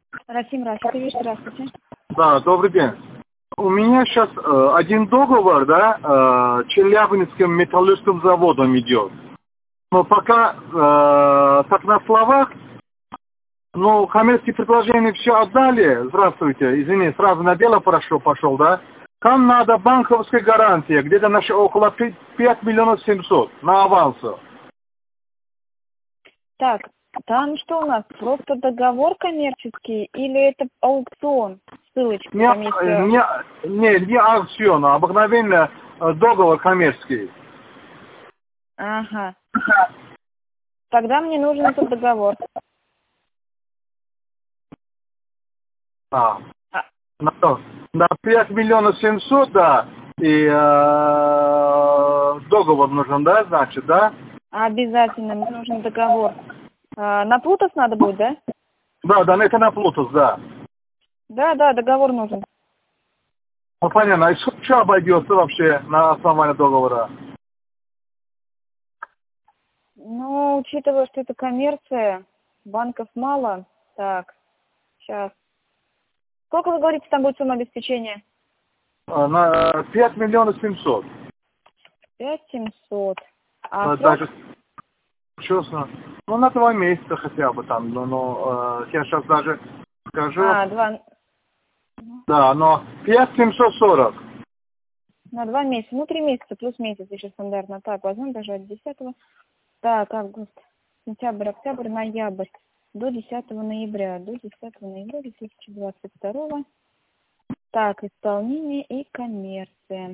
Расим Рафикович, здравствуйте. Да, добрый день. У меня сейчас один договор, да, Челябинским металлургическим заводом идет. Но пока так на словах, но коммерческие предложения все отдали. Здравствуйте, извини, сразу на дело пошел, да. Там надо банковская гарантия, где-то около 5 миллионов 700 на авансу. Так, там что у нас? Просто договор коммерческий или это аукцион? Ссылочка там есть. Не аукцион, а обыкновенно договор коммерческий. Ага. Тогда мне нужен этот договор. На 5 миллионов 700, да, и договор нужен, да, значит, да? Обязательно, мне нужен договор. На Плутос надо будет, да? Да, это на Плутос, да. Да, договор нужен. Ну, понятно. А что обойдется вообще на основании договора? Ну, учитывая, что это коммерция, банков мало. Так, сейчас. Сколько вы говорите, там будет сумма обеспечения? На 5 миллионов 700. 5700. А Даже, честно, ну, на 2 месяца хотя бы там, но я сейчас даже скажу. 2. Да, но 5740. На 2 месяца. Ну, 3 месяца плюс месяц еще стандартно. Так, возьмем даже от 10-го. Так, август, сентябрь, октябрь, ноябрь. До 10 ноября. До 10 ноября 2022. Так, исполнение и коммерция.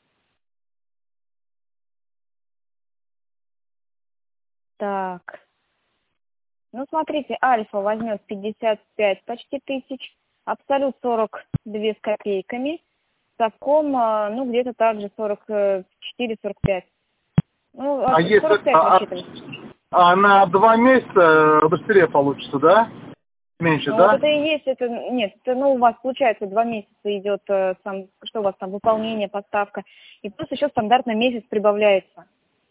Так. Ну, смотрите, Альфа возьмет 55 почти тысяч. Абсолют 42 с копейками. Совком, ну, где-то также 44-45. Ну, 45 рассчитывается. А на 2 месяца быстрее получится, да? Меньше, Ну, да? вот это и есть, это, нет, это, ну, у вас получается 2 месяца идет, что у вас там, выполнение, поставка. И плюс еще стандартно месяц прибавляется.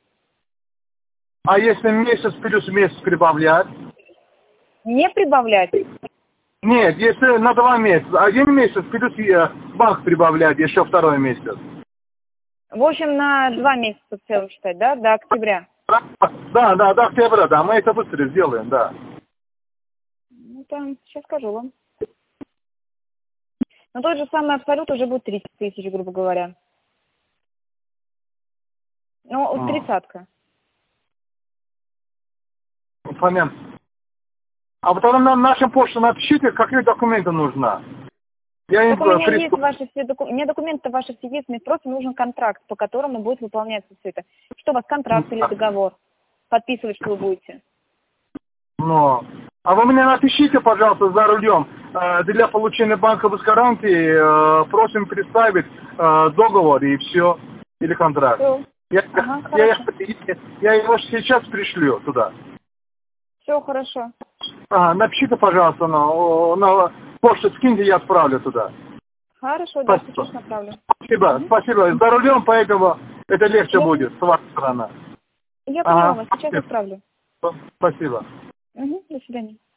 А если месяц плюс месяц прибавлять? Не прибавлять? Нет, если на 2 месяца. 1 месяц плюс банк прибавляет еще 2 месяц. В общем, на 2 месяца в целом считать, да, до октября? Да, до октября, да, мы это быстро сделаем, да. Ну, там, сейчас скажу вам. Но тот же самый абсолют уже будет 30 тысяч, грубо говоря. Ну, 30-ка. Понятно. А потом на нашем почту напишите, какие документы нужны. Так у меня есть ваши все документы. У меня документы ваши все есть, мне просто нужен контракт, по которому будет выполняться все это. Что у вас, контракт или договор? Подписывать, что вы будете. Ну, а вы мне напишите, пожалуйста, за рулем. Для получения банковской гарантии просим представить договор и все. Или контракт. Все. Я его сейчас пришлю туда. Все хорошо. Напишите, пожалуйста, на почту скиньте, я отправлю туда. Хорошо, да, сейчас направлю. Спасибо. За рулем, поэтому это легче будет с вашей стороны. Я поняла вас, сейчас отправлю. Спасибо. До свидания.